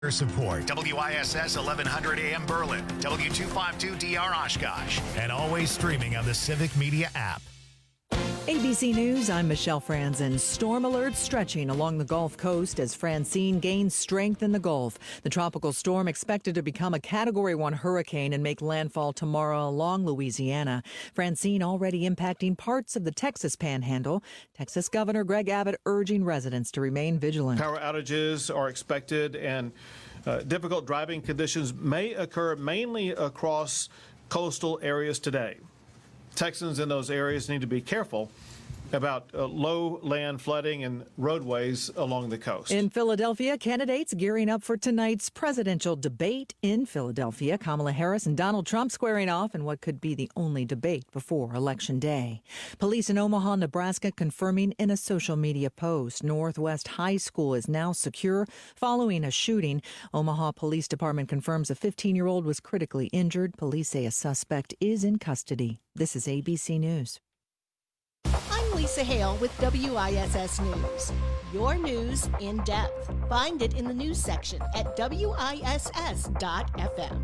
Support WISS 1100 AM Berlin, W252DR Oshkosh, and always streaming on the Civic Media app. ABC News, I'm Michelle Franzen. Storm alerts stretching along the Gulf Coast as Francine gains strength in the Gulf. The tropical storm expected to become a Category 1 hurricane and make landfall tomorrow along Louisiana. Francine already impacting parts of the Texas Panhandle. Texas Governor Greg Abbott urging residents to remain vigilant. Power outages are expected, and difficult driving conditions may occur mainly across coastal areas today. Texans in those areas need to be careful about low land flooding and roadways along the coast. In Philadelphia, candidates gearing up for tonight's presidential debate in Philadelphia. Kamala Harris and Donald Trump squaring off in what could be the only debate before Election Day. Police in Omaha, Nebraska confirming in a social media post Northwest High School is now secure following a shooting. Omaha Police Department confirms a 15-year-old was critically injured. Police say a suspect is in custody. This is ABC News. I'm Lisa Hale with WISS News. Your news in depth. Find it in the news section at WISS.FM.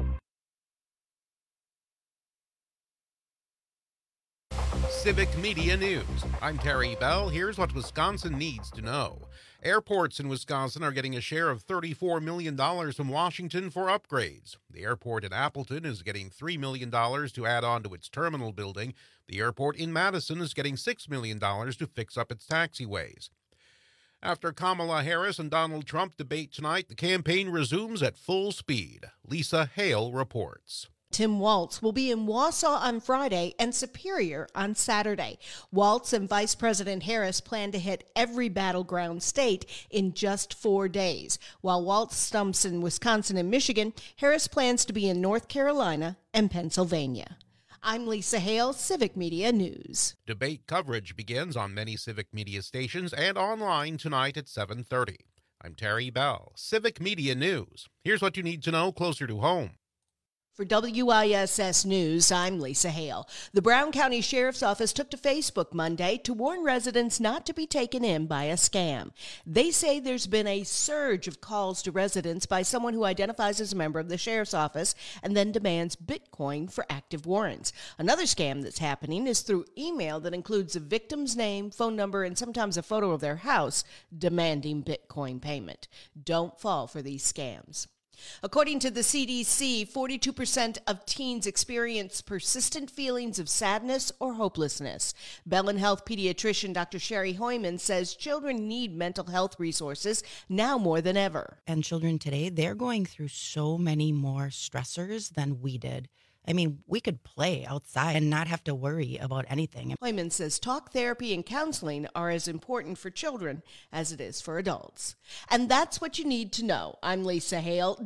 Civic Media News. I'm Terry Bell. Here's what Wisconsin needs to know. Airports in Wisconsin are getting a share of $34 million from Washington for upgrades. The airport in Appleton is getting $3 million to add on to its terminal building. The airport in Madison is getting $6 million to fix up its taxiways. After Kamala Harris and Donald Trump debate tonight, the campaign resumes at full speed. Lisa Hale reports. Tim Walz will be in Wausau on Friday and Superior on Saturday. Walz and Vice President Harris plan to hit every battleground state in just 4 days. While Walz stumps in Wisconsin and Michigan, Harris plans to be in North Carolina and Pennsylvania. I'm Lisa Hale, Civic Media News. Debate coverage begins on many Civic Media stations and online tonight at 7:30. I'm Terry Bell, Civic Media News. Here's what you need to know closer to home. For WISS News, I'm Lisa Hale. The Brown County Sheriff's Office took to Facebook Monday to warn residents not to be taken in by a scam. They say there's been a surge of calls to residents by someone who identifies as a member of the Sheriff's Office and then demands Bitcoin for active warrants. Another scam that's happening is through email that includes the victim's name, phone number, and sometimes a photo of their house demanding Bitcoin payment. Don't fall for these scams. According to the CDC, 42% of teens experience persistent feelings of sadness or hopelessness. Bellin Health pediatrician Dr. Sherry Hoyman says children need mental health resources now more than ever. And children today, they're going through so many more stressors than we did. I mean, we could play outside and not have to worry about anything. Hoyman says talk therapy and counseling are as important for children as it is for adults. And that's what you need to know. I'm Lisa Hale,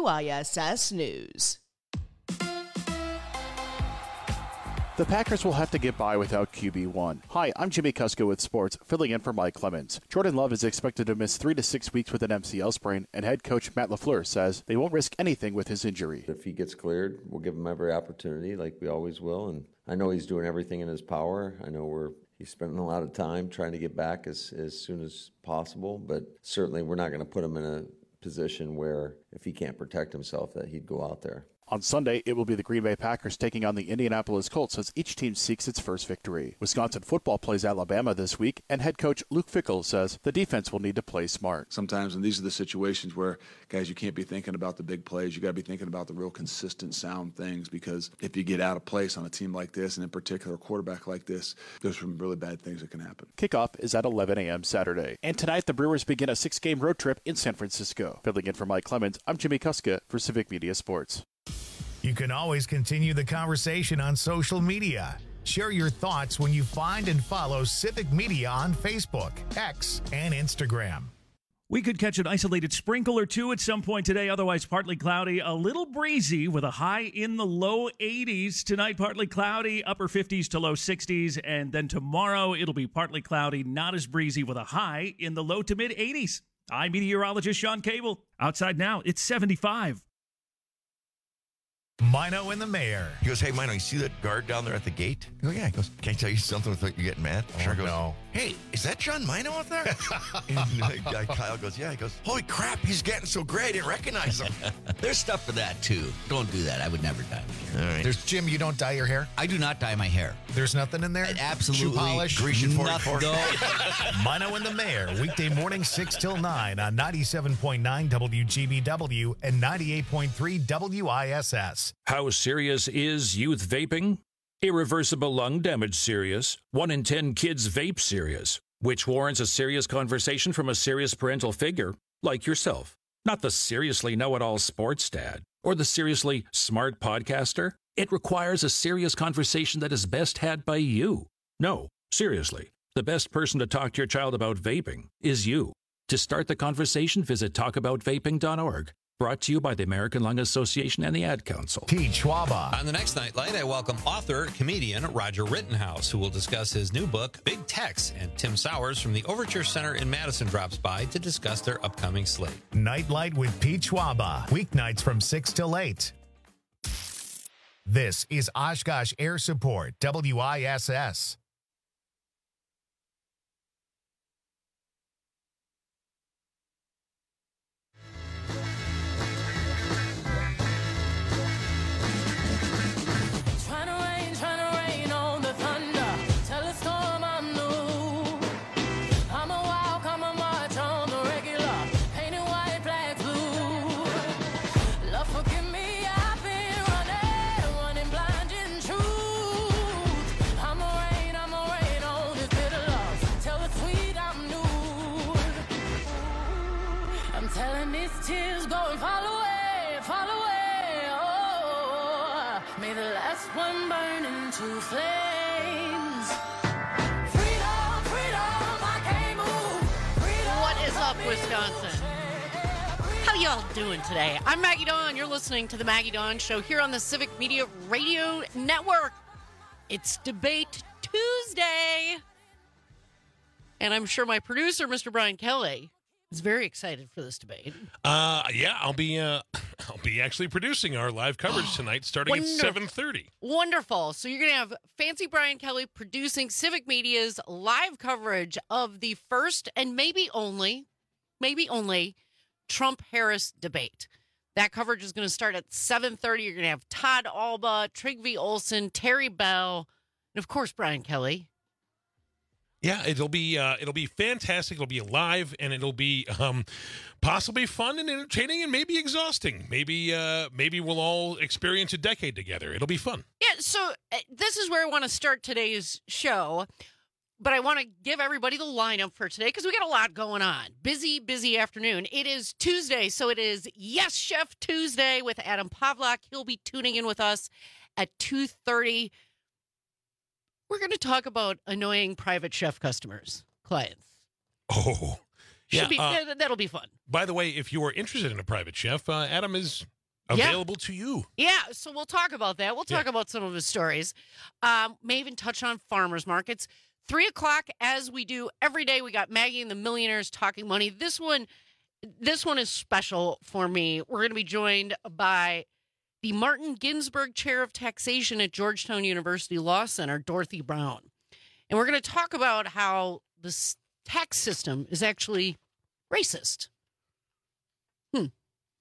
WISS News. The Packers will have to get by without QB1. Hi, I'm Jimmy Kuska with sports, filling in for Mike Clemens. Jordan Love is expected to miss 3 to 6 weeks with an MCL sprain, and head coach Matt LaFleur says they won't risk anything with his injury. If he gets cleared, we'll give him every opportunity like we always will, and I know he's doing everything in his power. I know he's spending a lot of time trying to get back as soon as possible, but certainly we're not going to put him in a position where if he can't protect himself that he'd go out there. On Sunday, it will be the Green Bay Packers taking on the Indianapolis Colts as each team seeks its first victory. Wisconsin football plays Alabama this week, and head coach Luke Fickell says the defense will need to play smart. Sometimes, and these are the situations where, guys, you can't be thinking about the big plays. You got to be thinking about the real consistent, sound things, because if you get out of place on a team like this, and in particular a quarterback like this, there's some really bad things that can happen. Kickoff is at 11 a.m. Saturday. And tonight, the Brewers begin a 6-game road trip in San Francisco. Filling in for Mike Clemens, I'm Jimmy Kuska for Civic Media Sports. You can always continue the conversation on social media. Share your thoughts when you find and follow Civic Media on Facebook, X, and Instagram. We could catch an isolated sprinkle or two at some point today, otherwise partly cloudy, a little breezy with a high in the low 80s. Tonight, partly cloudy, upper 50s to low 60s, and then tomorrow it'll be partly cloudy, not as breezy with a high in the low to mid 80s. I'm meteorologist Sean Cable. Outside now, it's 75. Mino and the Mayor. He goes, hey, Mino, you see that guard down there at the gate? I go, yeah. He goes, can I tell you something without you getting mad? Sure goes, no. Hey, is that John Mino out there? And Kyle goes, yeah. He goes, holy crap, he's getting so great, I didn't recognize him. There's stuff for that, too. Don't do that. I would never dye my hair. All right. There's Jim, you don't dye your hair? I do not dye my hair. There's nothing in there? Absolutely. Shoe polish? Grecian 44? No. Mino and the Mayor, weekday morning 6 till 9 on 97.9 WGBW and 98.3 WISS. How serious is youth vaping? Irreversible lung damage serious. 1 in 10 kids vape serious, which warrants a serious conversation from a serious parental figure like yourself. Not the seriously know-it-all sports dad or the seriously smart podcaster. It requires a serious conversation that is best had by you. No, seriously, the best person to talk to your child about vaping is you. To start the conversation, visit talkaboutvaping.org. Brought to you by the American Lung Association and the Ad Council. Pete Schwaba. On the next Nightlight, I welcome author, comedian Roger Rittenhouse, who will discuss his new book, Big Tex, and Tim Sowers from the Overture Center in Madison drops by to discuss their upcoming slate. Nightlight with Pete Schwaba. Weeknights from 6 till 8. This is Oshkosh Air Support, WISS. Tears going fall away, oh, may the last one burn into flames. Freedom, freedom, I can't move. Freedom. What is up, Wisconsin? How y'all doing today? I'm Maggie Dawn. You're listening to the Maggie Dawn Show here on the Civic Media Radio Network. It's Debate Tuesday. And I'm sure my producer, Mr. Brian Kelly, is very excited for this debate. Yeah, I'll be actually producing our live coverage tonight, starting at 7:30. Wonderful. So you're going to have Fancy Brian Kelly producing Civic Media's live coverage of the first and maybe only Trump-Harris debate. That coverage is going to start at 7:30. You're going to have Todd Alba, Trygve Olsen, Terry Bell, and of course Brian Kelly. Yeah, it'll be fantastic. It'll be live, and it'll be possibly fun and entertaining, and maybe exhausting. Maybe we'll all experience a decade together. It'll be fun. Yeah. So this is where I want to start today's show, but I want to give everybody the lineup for today because we got a lot going on. Busy afternoon. It is Tuesday, so it is Yes Chef Tuesday with Adam Pavlak. He'll be tuning in with us at 2:30. We're going to talk about annoying private chef clients. Oh, yeah. That'll be fun. By the way, if you are interested in a private chef, Adam is available to you. Yeah, so we'll talk about that. We'll talk about some of his stories. May even touch on farmers markets. 3 o'clock, as we do every day, we got Maggie and the Millionaires Talking Money. This one is special for me. We're going to be joined by the Martin Ginsburg Chair of Taxation at Georgetown University Law Center, Dorothy Brown. And we're going to talk about how the tax system is actually racist. And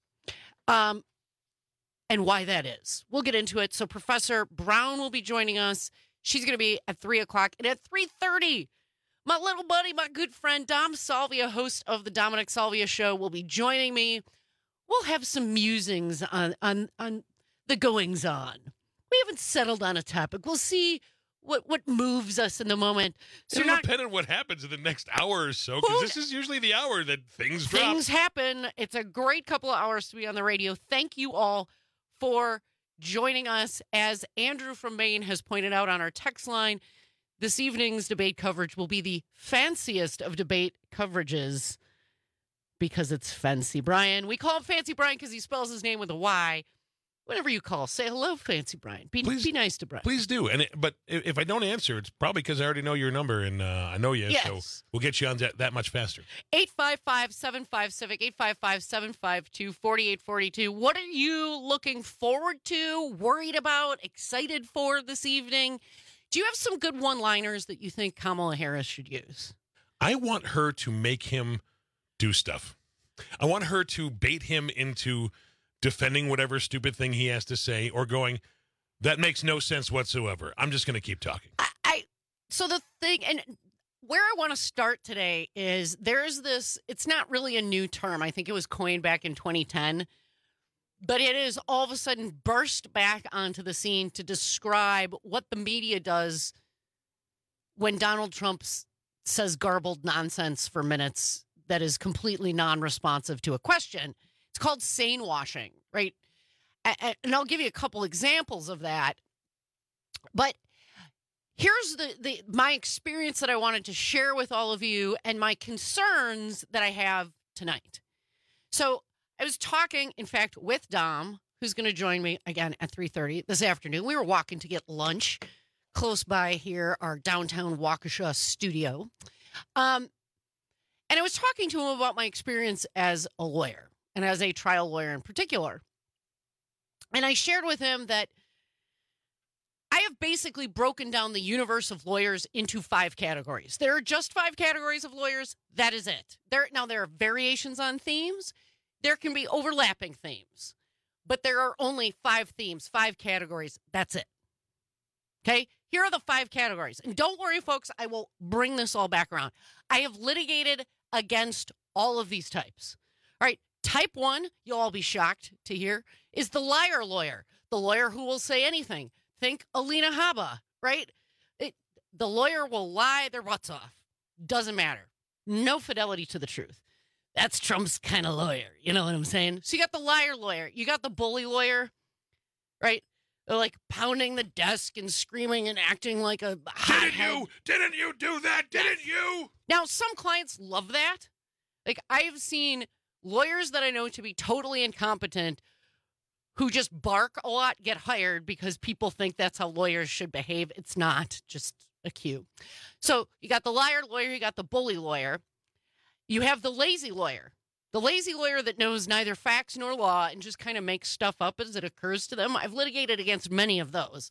why that is. We'll get into it. So Professor Brown will be joining us. She's going to be at 3 o'clock. And at 3:30, my little buddy, my good friend, Dom Salvia, host of the Dominic Salvia Show, will be joining me. We'll have some musings on the goings-on. We haven't settled on a topic. We'll see what moves us in the moment. So It'll depend on what happens in the next hour or so, because this is usually the hour that things drop. Things happen. It's a great couple of hours to be on the radio. Thank you all for joining us. As Andrew from Maine has pointed out on our text line, this evening's debate coverage will be the fanciest of debate coverages, because it's Fancy Brian. We call him Fancy Brian because he spells his name with a Y. whenever you call, say hello, Fancy Brian. Be nice to Brian. Please do. But if I don't answer, it's probably because I already know your number and I know you. Yes. So we'll get you on that much faster. 855-75-CIVIC, 855-752-4842. What are you looking forward to, worried about, excited for this evening? Do you have some good one-liners that you think Kamala Harris should use? I want her to make him do stuff. I want her to bait him into defending whatever stupid thing he has to say or going, that makes no sense whatsoever. I'm just going to keep talking. So the thing, and where I want to start today is there's this, it's not really a new term. I think it was coined back in 2010, but it is all of a sudden burst back onto the scene to describe what the media does when Donald Trump says garbled nonsense for minutes that is completely non-responsive to a question. It's called sane washing, right? And I'll give you a couple examples of that. But here's my experience that I wanted to share with all of you and my concerns that I have tonight. So I was talking, in fact, with Dom, who's going to join me again at 3:30 this afternoon. We were walking to get lunch close by here, our downtown Waukesha studio. And I was talking to him about my experience as a lawyer and as a trial lawyer in particular. And I shared with him that I have basically broken down the universe of lawyers into 5 categories. There are just 5 categories of lawyers. That is it. There are variations on themes. There can be overlapping themes. But there are only 5 themes, 5 categories. That's it. Okay? Here are the 5 categories. And don't worry, folks, I will bring this all back around. I have litigated against all of these types. All right, type 1, you'll all be shocked to hear, is the liar lawyer, the lawyer who will say anything. Think Alina Habba, right? The lawyer will lie their butts off. Doesn't matter. No fidelity to the truth. That's Trump's kind of lawyer. You know what I'm saying? So you got the liar lawyer. You got the bully lawyer, right? They're like pounding the desk and screaming and acting like a hothead. Didn't you do that? Didn't you? Now, some clients love that. Like, I have seen lawyers that I know to be totally incompetent who just bark a lot get hired because people think that's how lawyers should behave. It's not, just a cue. So you got the liar lawyer, you got the bully lawyer. You have the lazy lawyer. The lazy lawyer that knows neither facts nor law and just kind of makes stuff up as it occurs to them. I've litigated against many of those.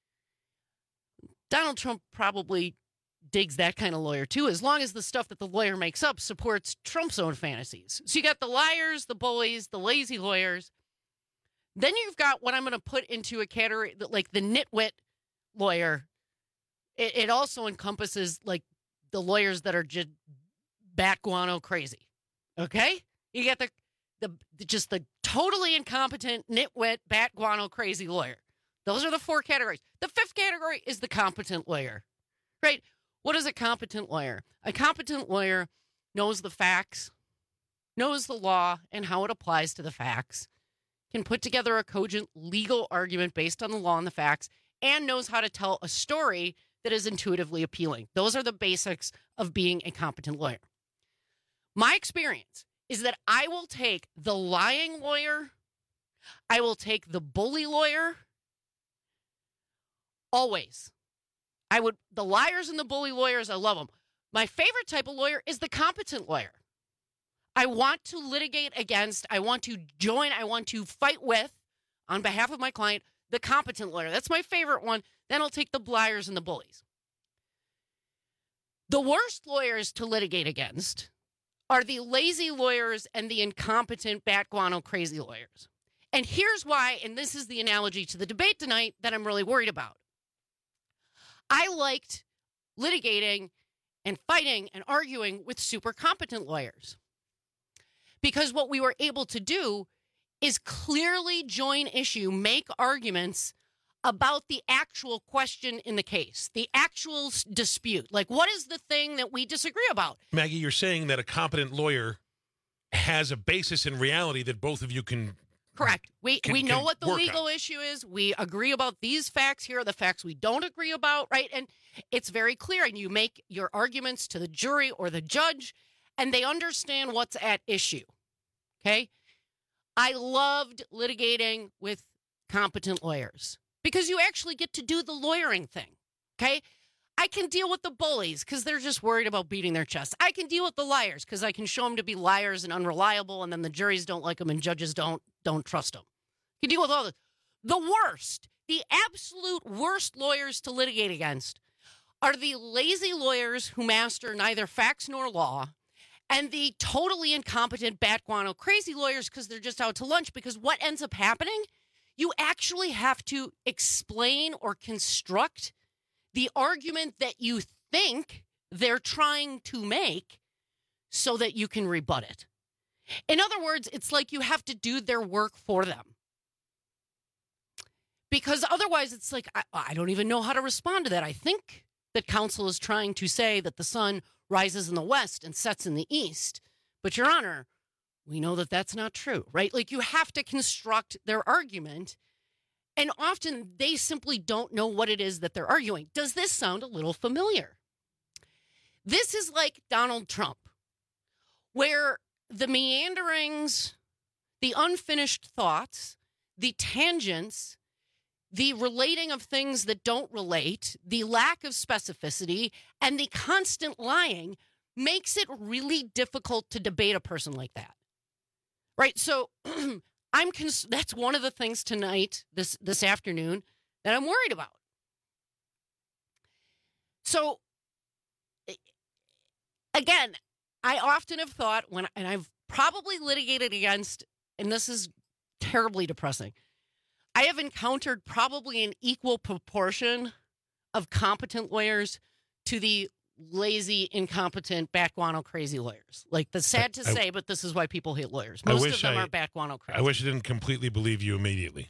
Donald Trump probably digs that kind of lawyer too, as long as the stuff that the lawyer makes up supports Trump's own fantasies. So you got the liars, the bullies, the lazy lawyers. Then you've got what I'm going to put into a category like the nitwit lawyer. It also encompasses like the lawyers that are just bat guano crazy. Okay? You get the totally incompetent nitwit bat guano crazy lawyer. Those are the 4 categories. The 5th category is the competent lawyer. Right? What is a competent lawyer? A competent lawyer knows the facts, knows the law and how it applies to the facts, can put together a cogent legal argument based on the law and the facts, and knows how to tell a story that is intuitively appealing. Those are the basics of being a competent lawyer. My experience is that I will take the lying lawyer, I will take the bully lawyer, always. The liars and the bully lawyers, I love them. My favorite type of lawyer is the competent lawyer. I want to litigate against, I want to join, I want to fight with, on behalf of my client, the competent lawyer. That's my favorite one. Then I'll take the liars and the bullies. The worst lawyers to litigate against are the lazy lawyers and the incompetent bat guano crazy lawyers. And here's why, and this is the analogy to the debate tonight that I'm really worried about. I liked litigating and fighting and arguing with super competent lawyers. Because what we were able to do is clearly join issue, make arguments about the actual question in the case, the actual dispute. Like, what is the thing that we disagree about? Maggie, you're saying that a competent lawyer has a basis in reality that both of you can... Correct. We know what the legal issue is. We agree about these facts. Here are the facts we don't agree about, right? And it's very clear. And you make your arguments to the jury or the judge, and they understand what's at issue. Okay? I loved litigating with competent lawyers because you actually get to do the lawyering thing, okay? I can deal with the bullies because they're just worried about beating their chest. I can deal with the liars because I can show them to be liars and unreliable, and then the juries don't like them and judges don't trust them. You can deal with all this. The worst, the absolute worst lawyers to litigate against are the lazy lawyers who master neither facts nor law, and the totally incompetent bat guano crazy lawyers because they're just out to lunch. Because what ends up happening, you actually have to explain or construct the argument that you think they're trying to make so that you can rebut it. In other words, it's like you have to do their work for them. Because otherwise it's like, I don't even know how to respond to that. I think that counsel is trying to say that the sun rises in the west and sets in the east. But, Your Honor, we know that that's not true, right? Like, you have to construct their argument, and often they simply don't know what it is that they're arguing. Does this sound a little familiar? This is like Donald Trump, where the meanderings, the unfinished thoughts, the tangents, the relating of things that don't relate, the lack of specificity, and the constant lying makes it really difficult to debate a person like that. Right? So that's one of the things tonight, this afternoon, that I'm worried about. So, again, I often have thought and I've probably litigated against, and this is terribly depressing, I have encountered probably an equal proportion of competent lawyers to the lazy, incompetent, bat guano crazy lawyers. Like, that's sad to say, but this is why people hate lawyers. Most of them are bat guano crazy. I wish I didn't completely believe you immediately.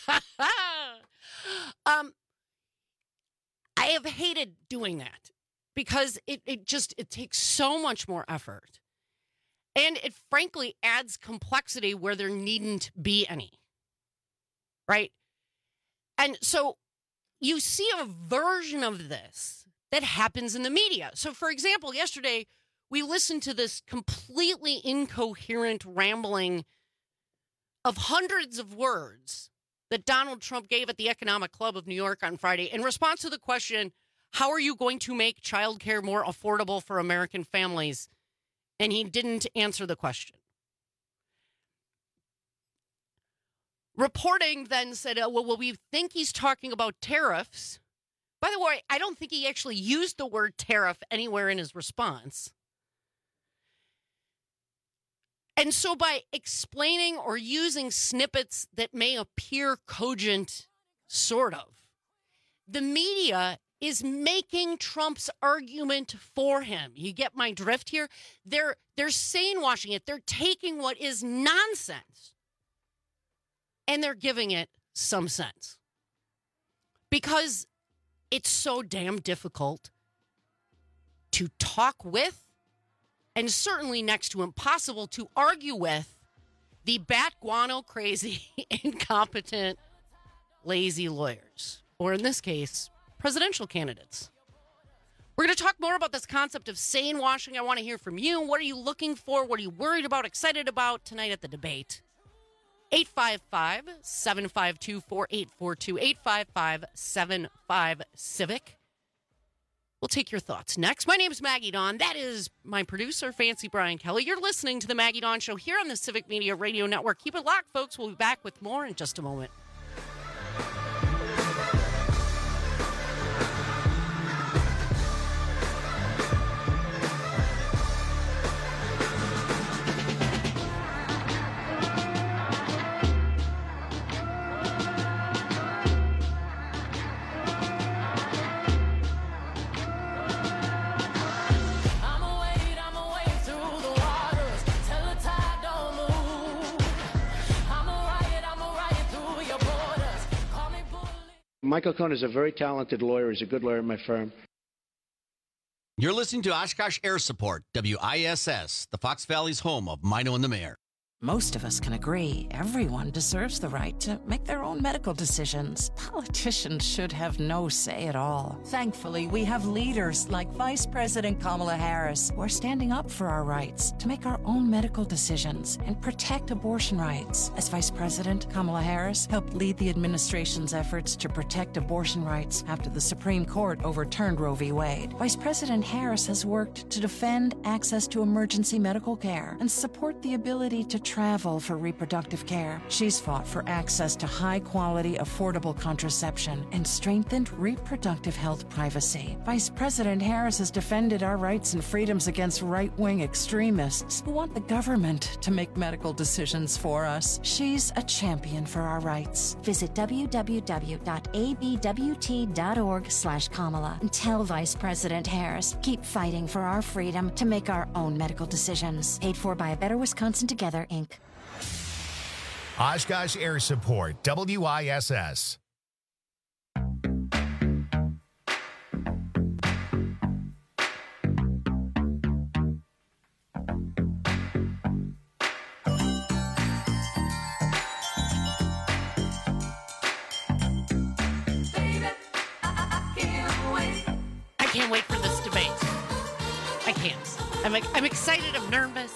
I have hated doing that because it takes so much more effort. And it frankly adds complexity where there needn't be any. Right? And so you see a version of this that happens in the media. So, for example, yesterday we listened to this completely incoherent rambling of hundreds of words that Donald Trump gave at the Economic Club of New York on Friday in response to the question, how are you going to make childcare more affordable for American families? And he didn't answer the question. Reporting then said, well, we think he's talking about tariffs. By the way, I don't think he actually used the word tariff anywhere in his response. And so by explaining or using snippets that may appear cogent, sort of, the media is making Trump's argument for him. You get my drift here? They're sane-washing it. They're taking what is nonsense and they're giving it some sense. Because it's so damn difficult to talk with, and certainly next to impossible to argue with, the bat guano crazy, incompetent, lazy lawyers. Or in this case, presidential candidates. We're going to talk more about this concept of sane washing. I want to hear from you. What are you looking for? What are you worried about, excited about tonight at the debate? 855-752-4842, 855-75-CIVIC. We'll take your thoughts next. My name is Maggie Dawn. That is my producer, Fancy Brian Kelly. You're listening to the Maggie Dawn Show here on the Civic Media Radio Network. Keep it locked, folks. We'll be back with more in just a moment. Michael Cohen is a very talented lawyer. He's a good lawyer in my firm. You're listening to Oshkosh Air Support, WISS, the Fox Valley's home of Mino and the Mayor. Most of us can agree everyone deserves the right to make their own medical decisions. Politicians should have no say at all. Thankfully, we have leaders like Vice President Kamala Harris who are standing up for our rights to make our own medical decisions and protect abortion rights. As Vice President, Kamala Harris helped lead the administration's efforts to protect abortion rights after the Supreme Court overturned Roe v. Wade. Vice President Harris has worked to defend access to emergency medical care and support the ability to travel for reproductive care. She's fought for access to high-quality, affordable contraception and strengthened reproductive health privacy. Vice President Harris has defended our rights and freedoms against right-wing extremists who want the government to make medical decisions for us. She's a champion for our rights. Visit www.abwt.org/Kamala and tell Vice President Harris, keep fighting for our freedom to make our own medical decisions. Paid for by A Better Wisconsin Together, Inc. Oshkosh Air Support, WISS. I can't wait for this debate. I can't. I'm excited. I'm nervous.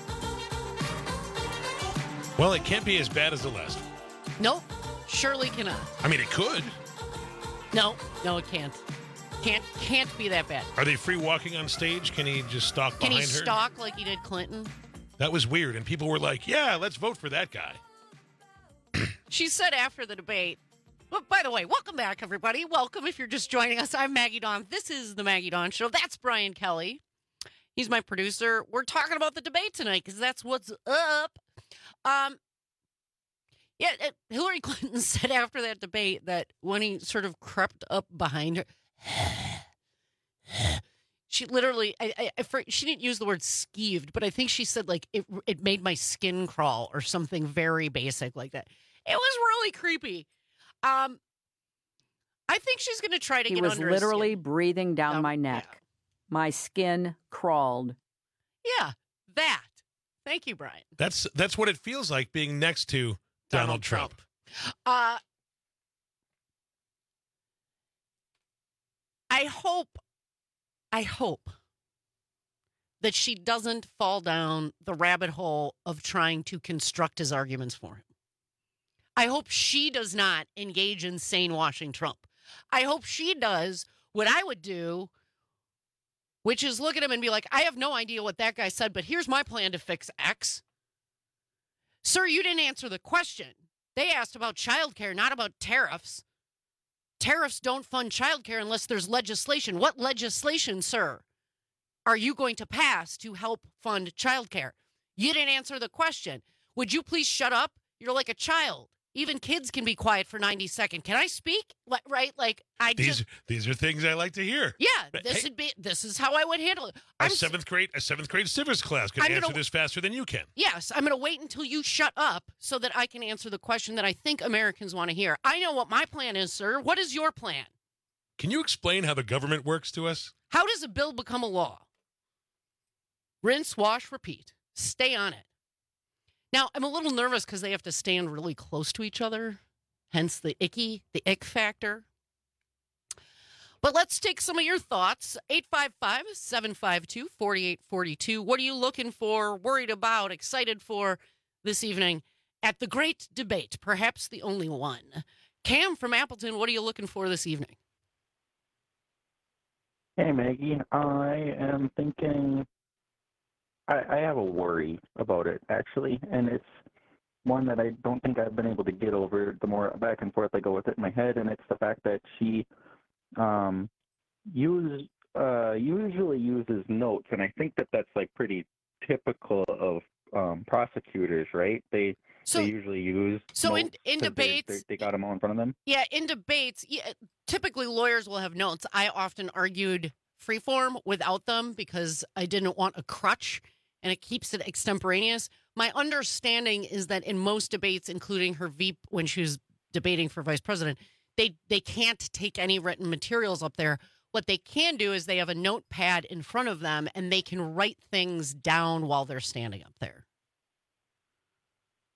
Well, it can't be as bad as the last one. Nope. Surely cannot. I mean, it could. No, it can't. Can't be that bad. Are they free walking on stage? Can he just stalk Can behind he her? stalk like he did Clinton? That was weird, and people were like, yeah, let's vote for that guy. She said after the debate, well, by the way, welcome back, everybody. Welcome if you're just joining us. I'm Maggie Dawn. This is the Maggie Dawn Show. That's Brian Kelly. He's my producer. We're talking about the debate tonight because that's what's up. Hillary Clinton said after that debate that when he sort of crept up behind her, she literally, she didn't use the word skeeved, but I think she said like it made my skin crawl or something very basic like that. It was really creepy. I think she's going to try to get under. He was literally breathing down my neck. Yeah. My skin crawled. Yeah, that. Thank you, Brian. That's what it feels like being next to Donald Trump. I hope that she doesn't fall down the rabbit hole of trying to construct his arguments for him. I hope she does not engage in sane washing Trump. I hope she does what I would do, which is look at him and be like, I have no idea what that guy said, but here's my plan to fix X. Sir, you didn't answer the question. They asked about childcare, not about tariffs. Tariffs don't fund childcare unless there's legislation. What legislation, sir, are you going to pass to help fund childcare? You didn't answer the question. Would you please shut up? You're like a child. Even kids can be quiet for 90 seconds. Can I speak? Right? Like these are things I like to hear. Yeah, this is how I would handle it. A seventh grade civics class can answer this faster than you can. Yes, I'm going to wait until you shut up so that I can answer the question that I think Americans want to hear. I know what my plan is, sir. What is your plan? Can you explain how the government works to us? How does a bill become a law? Rinse, wash, repeat. Stay on it. Now, I'm a little nervous because they have to stand really close to each other, hence the ick factor. But let's take some of your thoughts. 855-752-4842. What are you looking for, worried about, excited for this evening at the great debate, perhaps the only one? Cam from Appleton, what are you looking for this evening? Hey, Maggie. I am thinking... I have a worry about it, actually, and it's one that I don't think I've been able to get over the more back and forth I go with it in my head, and it's the fact that she usually uses notes, and I think that that's like pretty typical of prosecutors, right? They usually use notes in debates, they got them all in front of them. Yeah, in debates, typically lawyers will have notes. I often argued freeform without them because I didn't want a crutch. And it keeps it extemporaneous. My understanding is that in most debates, including her Veep when she was debating for vice president, they can't take any written materials up there. What they can do is they have a notepad in front of them, and they can write things down while they're standing up there.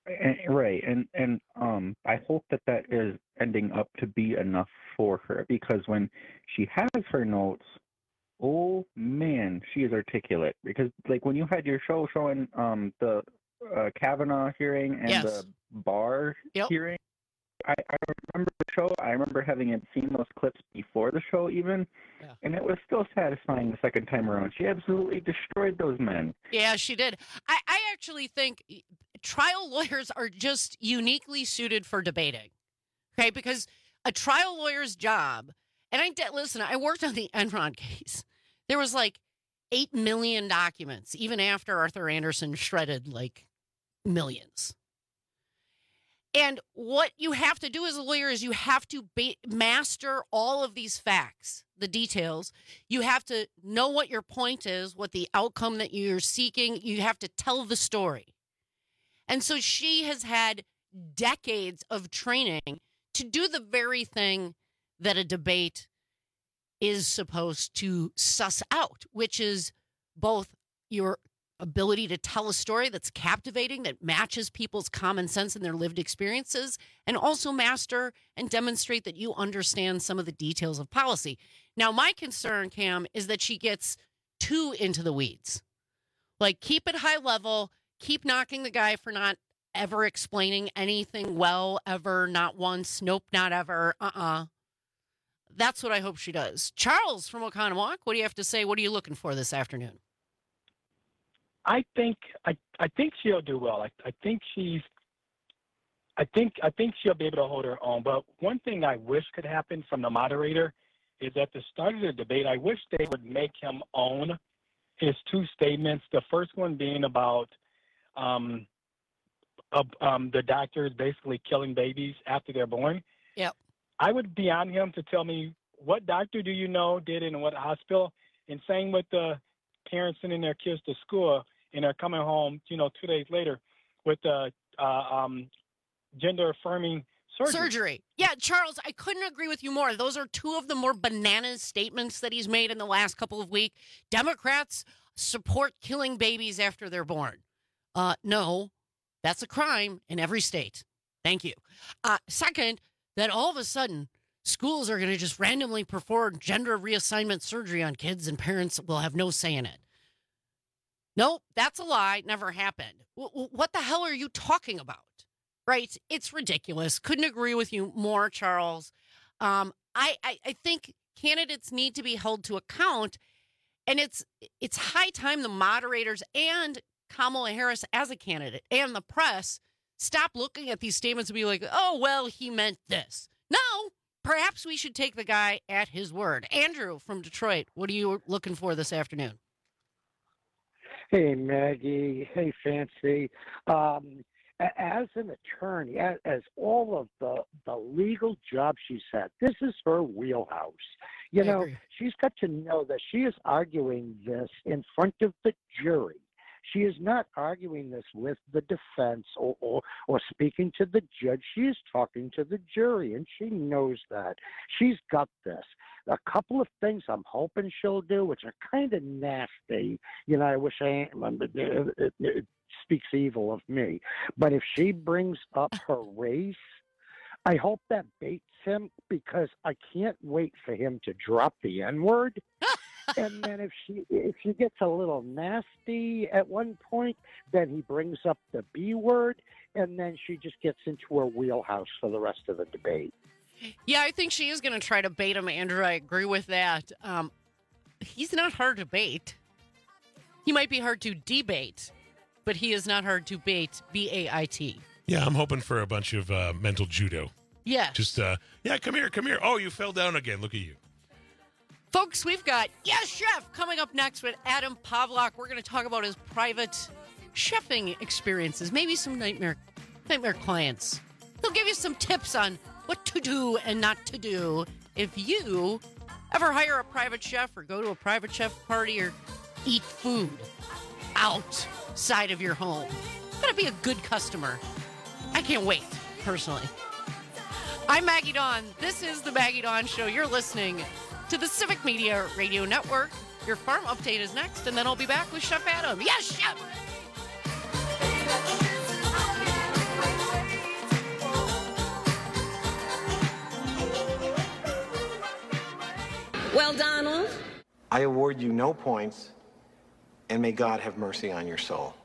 Right, and I hope that is ending up to be enough for her, because when she has her notes, oh man, she is articulate. Because like when you had your show showing the Kavanaugh hearing and the Barr hearing, I remember the show. I remember having seen those clips before the show even, and it was still satisfying the second time around. She absolutely destroyed those men. Yeah, she did. I actually think trial lawyers are just uniquely suited for debating, okay? Because a trial lawyer's job, and listen, I worked on the Enron case. There was like 8 million documents, even after Arthur Anderson shredded like millions. And what you have to do as a lawyer is you have to master all of these facts, the details. You have to know what your point is, what the outcome that you're seeking. You have to tell the story. And so she has had decades of training to do the very thing that a debate is supposed to suss out, which is both your ability to tell a story that's captivating, that matches people's common sense and their lived experiences, and also master and demonstrate that you understand some of the details of policy. Now, my concern, Cam, is that she gets too into the weeds. Like, keep it high level, keep knocking the guy for not ever explaining anything well, ever, not once, nope, not ever, That's what I hope she does. Charles from Oconomowoc, what do you have to say? What are you looking for this afternoon? I think she'll do well. I think she'll be able to hold her own. But one thing I wish could happen from the moderator is at the start of the debate, I wish they would make him own his two statements. The first one being about the doctors basically killing babies after they're born. Yep. I would be on him to tell me what doctor do you know did it in what hospital, and same with the parents sending their kids to school and they're coming home, 2 days later with the gender-affirming surgery. Yeah, Charles, I couldn't agree with you more. Those are two of the more bananas statements that he's made in the last couple of weeks. Democrats support killing babies after they're born. No, that's a crime in every state. Thank you. Second, that all of a sudden schools are going to just randomly perform gender reassignment surgery on kids and parents will have no say in it. Nope, that's a lie. Never happened. What the hell are you talking about? Right? It's ridiculous. Couldn't agree with you more, Charles. I think candidates need to be held to account, and it's high time the moderators and Kamala Harris as a candidate and the press stop looking at these statements and be like, oh, well, he meant this. No, perhaps we should take the guy at his word. Andrew from Detroit, what are you looking for this afternoon? Hey, Maggie. Hey, Fancy. As an attorney, as all of the legal jobs she's had, this is her wheelhouse. She's got to know that she is arguing this in front of the jury. She is not arguing this with the defense or speaking to the judge. She is talking to the jury, and she knows that. She's got this. A couple of things I'm hoping she'll do, which are kind of nasty. I wish it speaks evil of me. But if she brings up her race, I hope that baits him, because I can't wait for him to drop the N-word. And then if she gets a little nasty at one point, then he brings up the B word, and then she just gets into her wheelhouse for the rest of the debate. Yeah, I think she is going to try to bait him, Andrew. I agree with that. He's not hard to bait. He might be hard to debate, but he is not hard to bait, B-A-I-T. Yeah, I'm hoping for a bunch of mental judo. Yeah. Just, come here. Oh, you fell down again. Look at you. Folks, we've got Yes Chef coming up next with Adam Pavlock. We're going to talk about his private chefing experiences, maybe some nightmare clients. He'll give you some tips on what to do and not to do if you ever hire a private chef or go to a private chef party or eat food outside of your home. Gotta be a good customer. I can't wait, personally. I'm Maggie Dawn. This is the Maggie Dawn Show. You're listening to the Civic Media Radio Network. Your farm update is next, and then I'll be back with Chef Adam. Yes, Chef! I award you no points, and may God have mercy on your soul.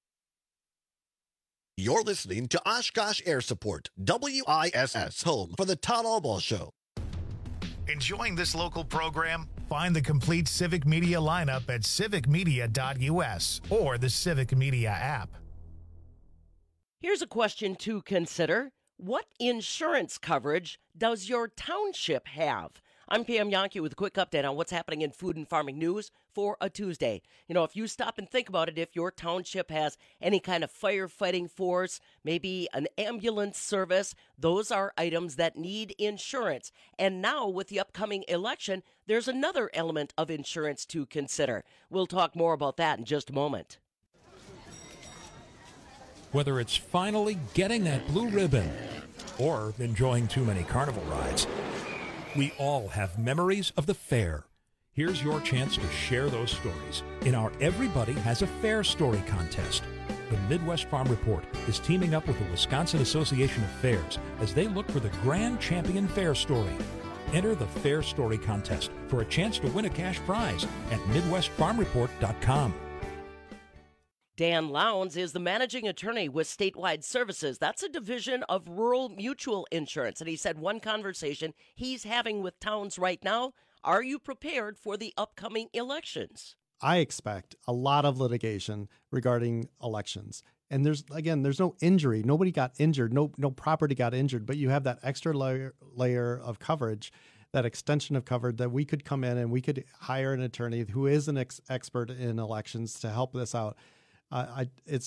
You're listening to Oshkosh Air Support, WISS, home for the Todd Albaugh Show. Enjoying this local program? Find the complete Civic Media lineup at civicmedia.us or the Civic Media app. Here's a question to consider. What insurance coverage does your township have? I'm Pam Yankee with a quick update on what's happening in food and farming news for a Tuesday. You know, if you stop and think about it, if your township has any kind of firefighting force, maybe an ambulance service, those are items that need insurance. And now with the upcoming election, there's another element of insurance to consider. We'll talk more about that in just a moment. Whether it's finally getting that blue ribbon or enjoying too many carnival rides, we all have memories of the fair. Here's your chance to share those stories in our Everybody Has a Fair Story contest. The Midwest Farm Report is teaming up with the Wisconsin Association of Fairs as they look for the grand champion fair story. Enter the Fair Story contest for a chance to win a cash prize at MidwestFarmReport.com. Dan Lowndes is the managing attorney with Statewide Services. That's a division of Rural Mutual Insurance. And he said one conversation he's having with towns right now, are you prepared for the upcoming elections? I expect a lot of litigation regarding elections. And there's no injury. Nobody got injured. No property got injured. But you have that extra layer of coverage, that extension of coverage that we could come in and we could hire an attorney who is an expert in elections to help this out. I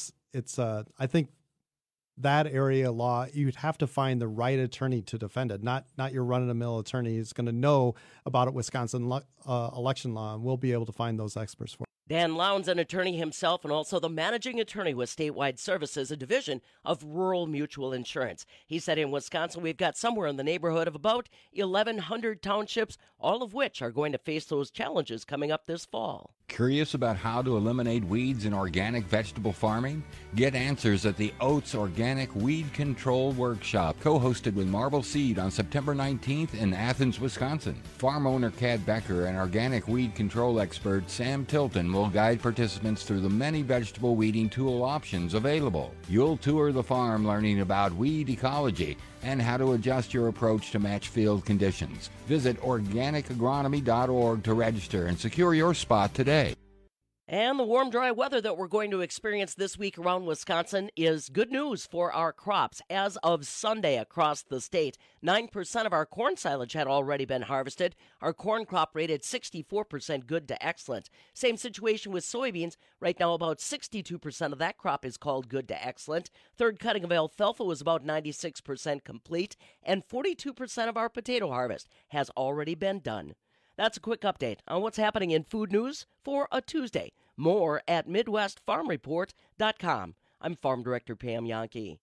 think that area of law, you'd have to find the right attorney to defend it, not your run-of-the-mill attorney who's going to know about Wisconsin election law, and we'll be able to find those experts for it. Dan Lowndes, an attorney himself and also the managing attorney with Statewide Services, a division of Rural Mutual Insurance. He said in Wisconsin, we've got somewhere in the neighborhood of about 1,100 townships, all of which are going to face those challenges coming up this fall. Curious about how to eliminate weeds in organic vegetable farming? Get answers at the Oats Organic Weed Control Workshop, co-hosted with Marble Seed on September 19th in Athens, Wisconsin. Farm owner Kat Becker and organic weed control expert Sam Tilton will guide participants through the many vegetable weeding tool options available. You'll tour the farm learning about weed ecology and how to adjust your approach to match field conditions. Visit organicagronomy.org to register and secure your spot today. And the warm, dry weather that we're going to experience this week around Wisconsin is good news for our crops. As of Sunday across the state, 9% of our corn silage had already been harvested. Our corn crop rated 64% good to excellent. Same situation with soybeans. Right now, about 62% of that crop is called good to excellent. Third cutting of alfalfa was about 96% complete, and 42% of our potato harvest has already been done. That's a quick update on what's happening in food news for a Tuesday. More at MidwestFarmReport.com. I'm Farm Director Pam Yankee.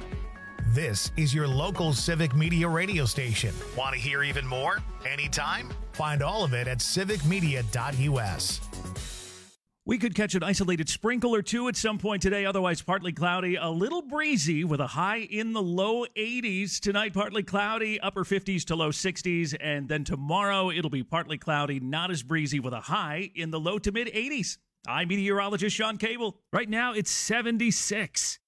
This is your local Civic Media radio station. Want to hear even more? Anytime? Find all of it at civicmedia.us. We could catch an isolated sprinkle or two at some point today, otherwise partly cloudy, a little breezy with a high in the low 80s. Tonight, partly cloudy, upper 50s to low 60s. And then tomorrow, it'll be partly cloudy, not as breezy with a high in the low to mid 80s. I'm meteorologist Sean Cable. Right now, it's 76.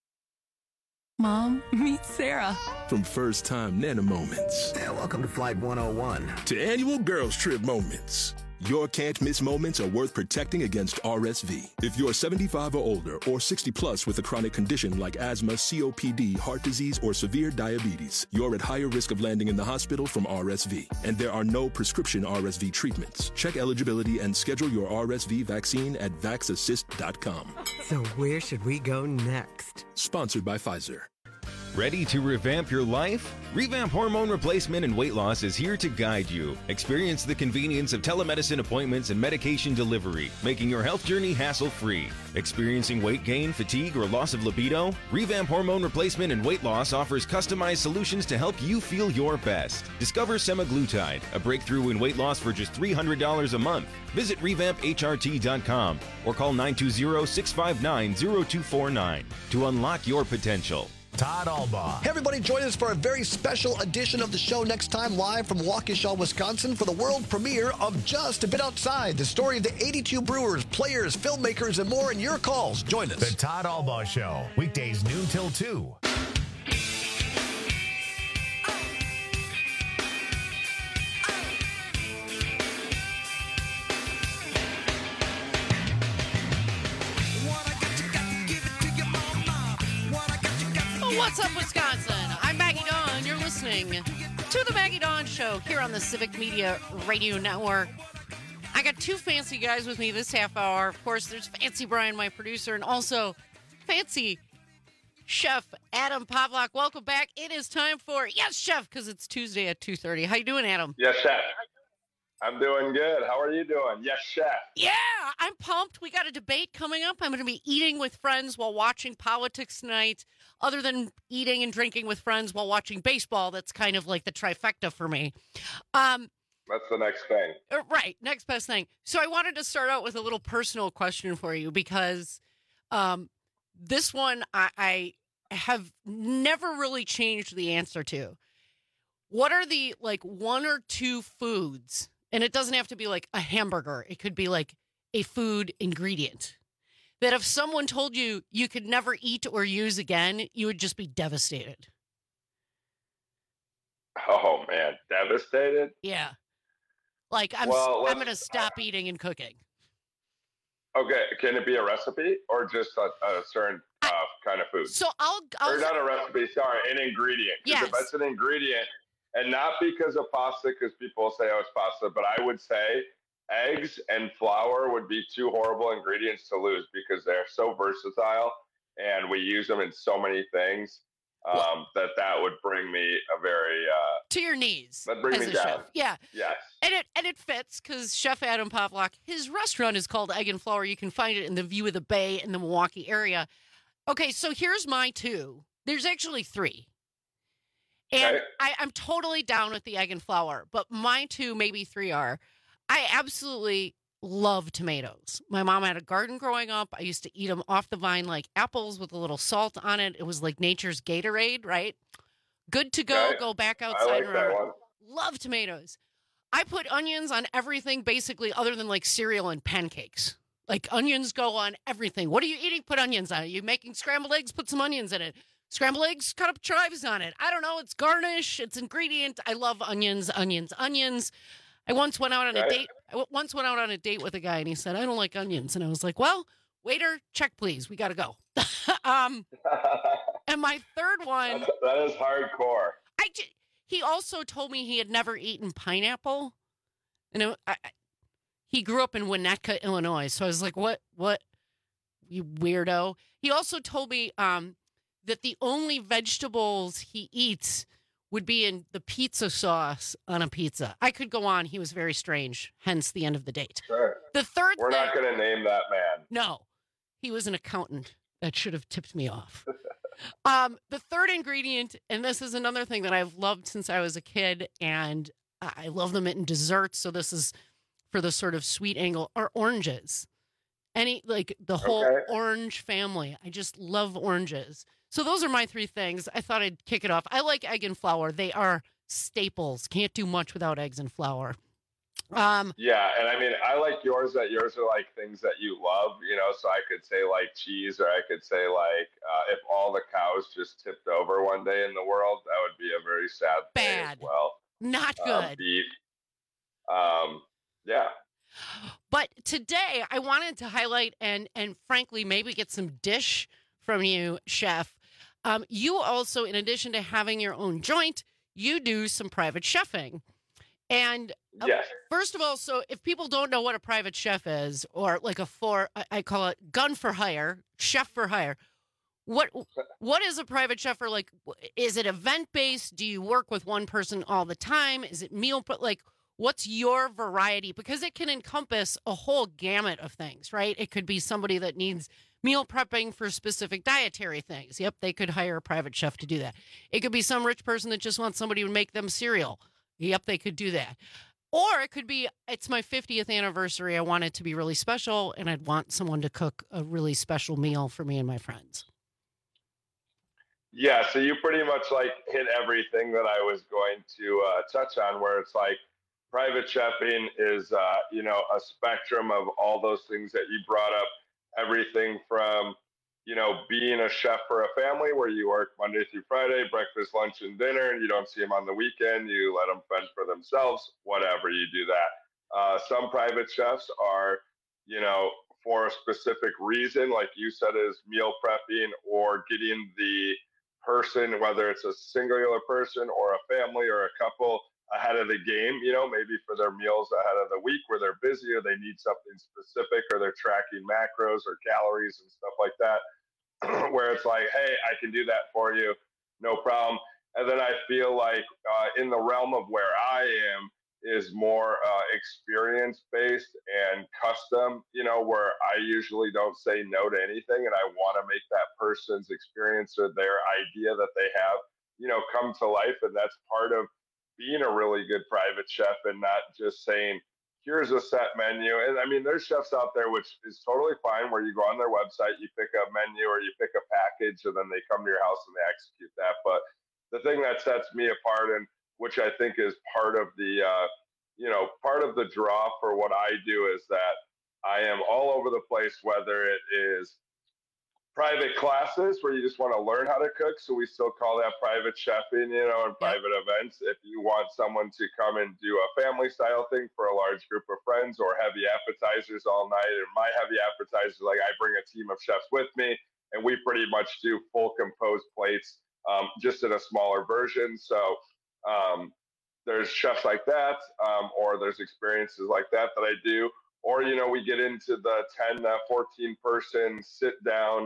Mom, meet Sarah. From first time Nana moments. Yeah, welcome to Flight 101. To annual girls trip moments. Your can't miss moments are worth protecting against RSV. If you're 75 or older or 60 plus with a chronic condition like asthma, COPD, heart disease, or severe diabetes, you're at higher risk of landing in the hospital from RSV. And there are no prescription RSV treatments. Check eligibility and schedule your RSV vaccine at vaxassist.com. So where should we go next? Sponsored by Pfizer. Ready to revamp your life? Revamp Hormone Replacement and Weight Loss is here to guide you. Experience the convenience of telemedicine appointments and medication delivery, making your health journey hassle-free. Experiencing weight gain, fatigue, or loss of libido? Revamp Hormone Replacement and Weight Loss offers customized solutions to help you feel your best. Discover semaglutide, a breakthrough in weight loss for just $300 a month. Visit revampHRT.com or call 920-659-0249 to unlock your potential. Todd Albaugh. Hey, everybody, join us for a very special edition of the show next time, live from Waukesha, Wisconsin, for the world premiere of Just a Bit Outside, the story of the 82 brewers, players, filmmakers, and more, and your calls. Join us. The Todd Albaugh Show, weekdays noon till 2. What's up, Wisconsin? I'm Maggie Dawn. You're listening to the Maggie Dawn Show here on the Civic Media Radio Network. I got two fancy guys with me this half hour. Of course, there's Fancy Brian, my producer, and also Fancy Chef Adam Pavlak. Welcome back. It is time for Yes, Chef, because it's Tuesday at 2:30. How you doing, Adam? Yes, Chef. I'm doing good. How are you doing? Yes, Chef. Yeah, I'm pumped. We got a debate coming up. I'm going to be eating with friends while watching politics tonight. Other than eating and drinking with friends while watching baseball, that's kind of like the trifecta for me. That's the next thing. Right, next best thing. So I wanted to start out with a little personal question for you because this one I have never really changed the answer to. What are the one or two foods? And it doesn't have to be like a hamburger. It could be like a food ingredient that if someone told you you could never eat or use again, you would just be devastated. Oh, man. Devastated? Yeah. Like, I'm going to stop eating and cooking. Okay. Can it be a recipe or just a certain kind of food? So I'll or not a recipe, sorry, an ingredient. Because if it's an ingredient, and not because of pasta, because people say, oh, it's pasta, but I would say eggs and flour would be two horrible ingredients to lose because they're so versatile and we use them in so many things that would bring me a very to your knees. That'd bring me down. Chef. Yeah. Yes. And it fits because Chef Adam Pavlak, his restaurant is called Egg and Flour. You can find it in the View of the Bay in the Milwaukee area. Okay, so here's my two. There's actually three. And okay. I'm totally down with the egg and flour, but my two, maybe three are. I absolutely love tomatoes. My mom had a garden growing up. I used to eat them off the vine like apples with a little salt on it. It was like nature's Gatorade, right? Good to go. Okay. Go back outside. I like that one. Love tomatoes. I put onions on everything basically other than like cereal and pancakes. Like onions go on everything. What are you eating? Put onions on it. You making scrambled eggs? Put some onions in it. Scrambled eggs, cut up chives on it. I don't know. It's garnish. It's ingredient. I love onions, onions, onions. I once went out on a date. I once went out on a date with a guy, and he said, "I don't like onions." And I was like, "Well, waiter, check please. We got to go." And my third one. That is hardcore. He also told me he had never eaten pineapple, and he grew up in Winnetka, Illinois. So I was like, "What? You weirdo." He also told me that the only vegetables he eats would be in the pizza sauce on a pizza. I could go on. He was very strange, hence the end of the date. Sure. The third We're not going to name that man. No. He was an accountant. That should have tipped me off. The third ingredient, and this is another thing that I've loved since I was a kid, and I love them in desserts, so this is for the sort of sweet angle, are oranges. The whole orange family. I just love oranges. So those are my three things. I thought I'd kick it off. I like egg and flour. They are staples. Can't do much without eggs and flour. Yeah, and I mean, I like yours that yours are like things that you love, so I could say like cheese, or I could say like if all the cows just tipped over one day in the world, that would be a very sad thing as well. Not good. Beef. Yeah. But today I wanted to highlight and frankly maybe get some dish from you, Chef. You also, in addition to having your own joint, you do some private chefing. And yes. First of all, so if people don't know what a private chef is, or like I call it gun for hire, chef for hire. What is a private chef? Or like, is it event based? Do you work with one person all the time? Is it meal? Like, what's your variety? Because it can encompass a whole gamut of things, right? It could be somebody that needs meal prepping for specific dietary things. Yep, they could hire a private chef to do that. It could be some rich person that just wants somebody to make them cereal. Yep, they could do that. Or it could be, it's my 50th anniversary. I want it to be really special, and I'd want someone to cook a really special meal for me and my friends. Yeah, so you pretty much like hit everything that I was going to touch on, where it's like private chefing is, a spectrum of all those things that you brought up. Everything from, being a chef for a family where you work Monday through Friday, breakfast, lunch, and dinner, and you don't see them on the weekend. You let them fend for themselves, whatever, you do that. Some private chefs are, for a specific reason, like you said, is meal prepping or getting the person, whether it's a singular person or a family or a couple, ahead of the game, maybe for their meals ahead of the week where they're busy or they need something specific or they're tracking macros or calories and stuff like that, where it's like, hey, I can do that for you, no problem. And then I feel like in the realm of where I am is more experience-based and custom, where I usually don't say no to anything, and I want to make that person's experience or their idea that they have, come to life. And that's part of being a really good private chef and not just saying, here's a set menu. And I mean, there's chefs out there, which is totally fine, where you go on their website, you pick a menu or you pick a package, and then they come to your house and they execute that. But the thing that sets me apart, and which I think is part of the, part of the draw for what I do, is that I am all over the place, whether it is private classes where you just want to learn how to cook. So we still call that private chefing, and private events. If you want someone to come and do a family style thing for a large group of friends, or heavy appetizers all night. And my heavy appetizers, like I bring a team of chefs with me and we pretty much do full composed plates, just in a smaller version. So there's chefs like that, or there's experiences like that I do. Or, we get into the 10, 14 person sit down,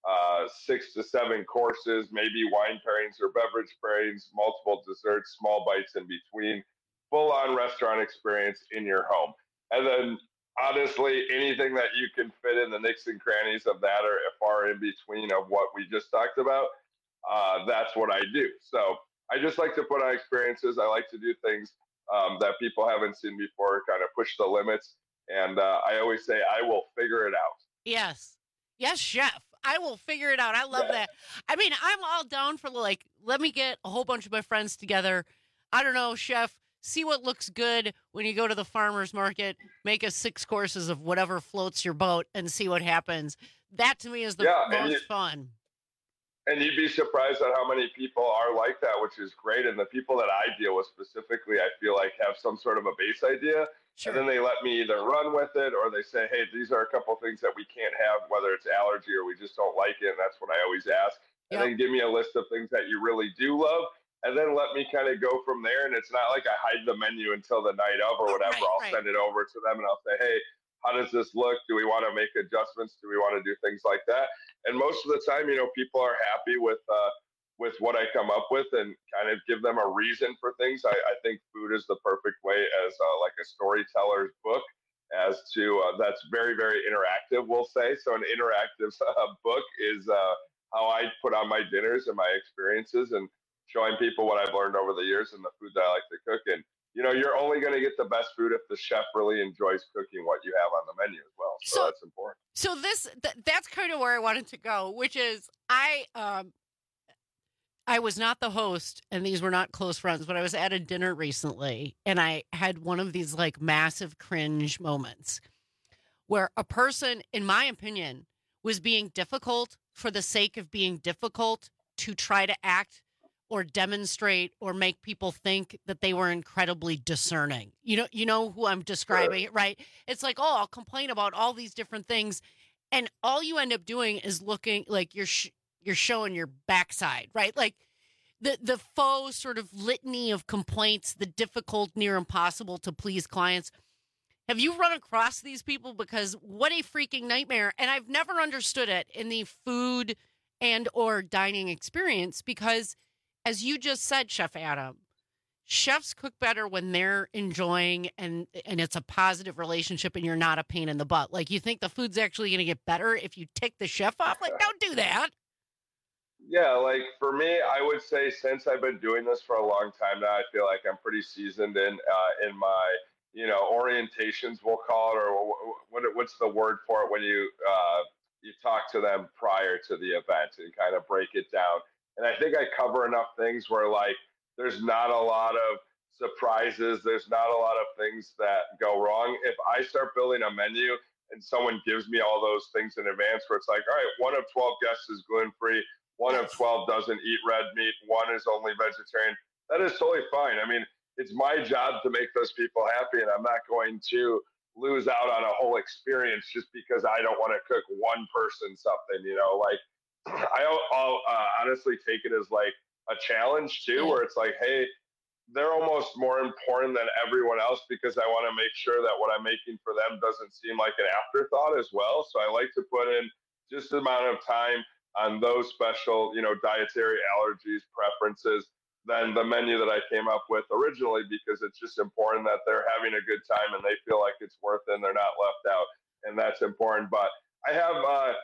6 to 7 courses, maybe wine pairings or beverage pairings, multiple desserts, small bites in between, full on restaurant experience in your home. And then honestly, anything that you can fit in the nicks and crannies of that or far in between of what we just talked about, that's what I do. So I just like to put on experiences. I like to do things that people haven't seen before, kind of push the limits. And I always say, I will figure it out. Yes. Yes, chef. I will figure it out. I love that. I mean, I'm all down for let me get a whole bunch of my friends together. I don't know, chef, see what looks good when you go to the farmer's market, make us 6 courses of whatever floats your boat and see what happens. That to me is the most fun. And you'd be surprised at how many people are like that, which is great. And the people that I deal with specifically, I feel like have some sort of a base idea. Sure. And then they let me either run with it or they say, hey, these are a couple things that we can't have, whether it's allergy or we just don't like it. And that's what I always ask. Yep. And then give me a list of things that you really do love. And then let me kind of go from there. And it's not like I hide the menu until the night of or whatever. I'll send it over to them and I'll say, hey, how does this look? Do we want to make adjustments? Do we want to do things like that? And most of the time, people are happy with what I come up with and kind of give them a reason for things. I think food is the perfect way as like a storyteller's book, as to that's very, very interactive, we'll say. So an interactive book is how I put on my dinners and my experiences and showing people what I've learned over the years and the food that I like to cook. And you're only going to get the best food if the chef really enjoys cooking what you have on the menu as well. So that's important. So that's kind of where I wanted to go, which is I was not the host and these were not close friends, but I was at a dinner recently and I had one of these like massive cringe moments where a person, in my opinion, was being difficult for the sake of being difficult to try to act or demonstrate or make people think that they were incredibly discerning. You know who I'm describing, sure. Right? It's like, oh, I'll complain about all these different things. And all you end up doing is looking like you're showing your backside, right? Like the faux sort of litany of complaints, the difficult, near impossible to please clients. Have you run across these people? Because what a freaking nightmare. And I've never understood it in the food and or dining experience because, as you just said, Chef Adam, chefs cook better when they're enjoying and it's a positive relationship and you're not a pain in the butt. Like, you think the food's actually going to get better if you take the chef off? Like, don't do that. Yeah, like for me, I would say since I've been doing this for a long time now, I feel like I'm pretty seasoned in my, orientations, we'll call it, or what's the word for it when you talk to them prior to the event and kind of break it down. And I think I cover enough things where like there's not a lot of surprises. There's not a lot of things that go wrong. If I start building a menu and someone gives me all those things in advance where it's like, all right, 1 of 12 guests is gluten-free, 1 of 12 doesn't eat red meat, 1 is only vegetarian, that is totally fine. I mean, it's my job to make those people happy, and I'm not going to lose out on a whole experience just because I don't want to cook one person something, you know, like I'll honestly take it as like a challenge too, where it's like, hey, they're almost more important than everyone else because I want to make sure that what I'm making for them doesn't seem like an afterthought as well. So I like to put in just the amount of time on those special, you know, dietary allergies, preferences, than the menu that I came up with originally, because it's just important that they're having a good time and they feel like it's worth it and they're not left out. And that's important. But I have,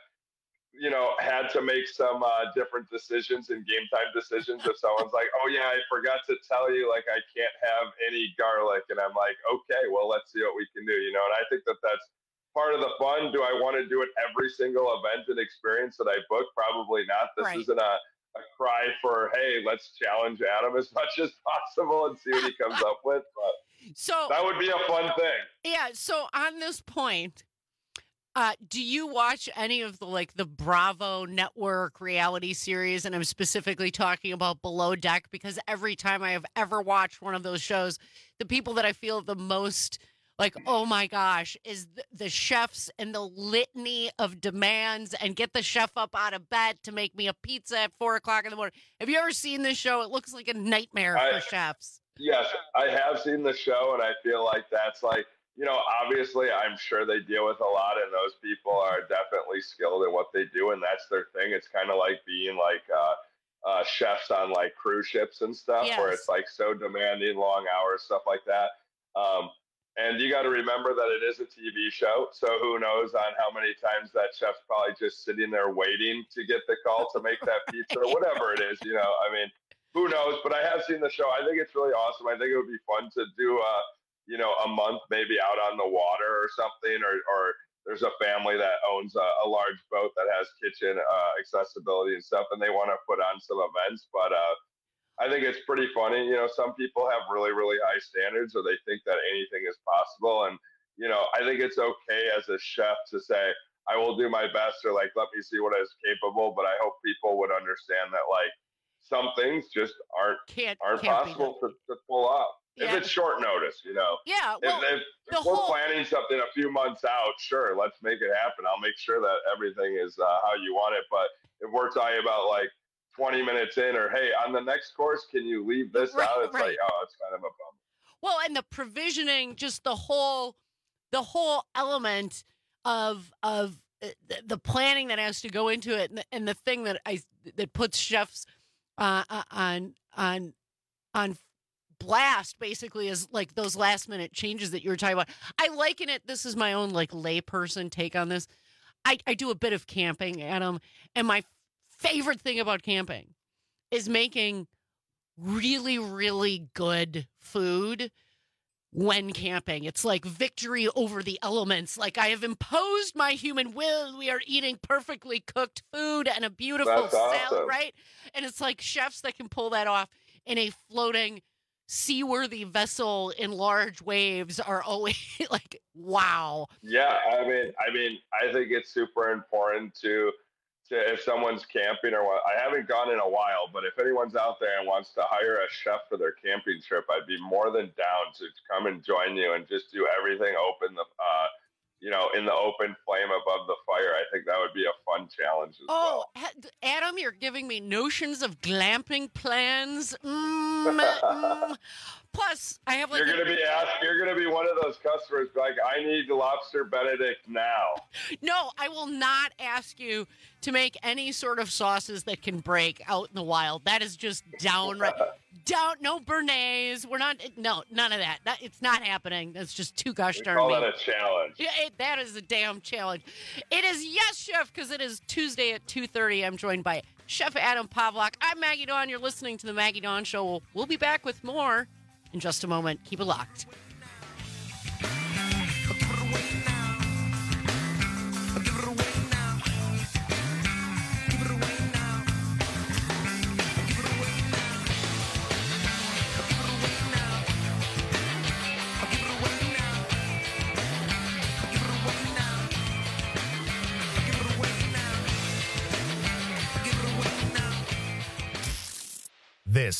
you know, had to make some different decisions and game time decisions. If someone's like, oh yeah, I forgot to tell you, like, I can't have any garlic. And I'm like, okay, well, let's see what we can do, you know? And I think that that's part of the fun. Do I want to do it every single event and experience that I book? Probably not. This isn't a cry for, hey, let's challenge Adam as much as possible and see what he comes up with. But so that would be a fun thing. Yeah. So on this point, do you watch any of the Bravo network reality series? And I'm specifically talking about Below Deck, because every time I have ever watched one of those shows, the people that I feel the most like, oh my gosh, is the chefs and the litany of demands and get the chef up out of bed to make me a pizza at 4:00 in the morning. Have you ever seen this show? It looks like a nightmare for chefs. Yes, I have seen the show, and I feel like that's like, you know, obviously I'm sure they deal with a lot, and those people are definitely skilled in what they do, and that's their thing. It's kind of like being like chefs on like cruise ships and stuff, where it's like so demanding, long hours, stuff like that. And you got to remember that it is a TV show, so who knows on how many times that chef's probably just sitting there waiting to get the call to make that pizza or whatever it is, you know. I mean, who knows? But I have seen the show. I think it's really awesome. I think it would be fun to do, you know, a month maybe out on the water or something, or there's a family that owns a large boat that has kitchen accessibility and stuff, and they want to put on some events. But I think it's pretty funny. You know, some people have really, really high standards, or they think that anything is possible. And, you know, I think it's okay as a chef to say, I will do my best, or like, let me see what is capable. But I hope people would understand that, like, some things just aren't possible to pull off. Yeah. If it's short notice, you know. Yeah. Well, if we're planning something a few months out, sure, let's make it happen. I'll make sure that everything is how you want it. But if we're talking about like 20 minutes in, or hey, on the next course, can you leave this out? It's like, oh, it's kind of a bummer. Well, and the provisioning, just the whole element of the planning that has to go into it, and the thing that puts chefs on blast basically is like those last minute changes that you were talking about. I liken it. This is my own like layperson take on this. I do a bit of camping, Adam, and my favorite thing about camping is making really, really good food when camping. It's like victory over the elements. Like, I have imposed my human will. We are eating perfectly cooked food and a beautiful salad, right? And it's like chefs that can pull that off in a floating, seaworthy vessel in large waves are always like, wow. Yeah, I mean, I think it's super important to if someone's camping or what. I haven't gone in a while, but if anyone's out there and wants to hire a chef for their camping trip, I'd be more than down to come and join you and just do everything open in the open flame above the fire. I think that would be a fun challenge as well. Adam, you're giving me notions of glamping plans. Plus, I have like you're gonna be one of those customers like, I need lobster Benedict now. No, I will not ask you to make any sort of sauces that can break out in the wild. That is just downright no béarnaise. None of that. It's not happening. That's just too gosh darn me. Call that a challenge. Yeah, that is a damn challenge. It is Yes Chef, because it is Tuesday at 2:30. I'm joined by Chef Adam Pawlak. I'm Maggie Dawn. You're listening to the Maggie Dawn Show. We'll be back with more in just a moment. Keep it locked.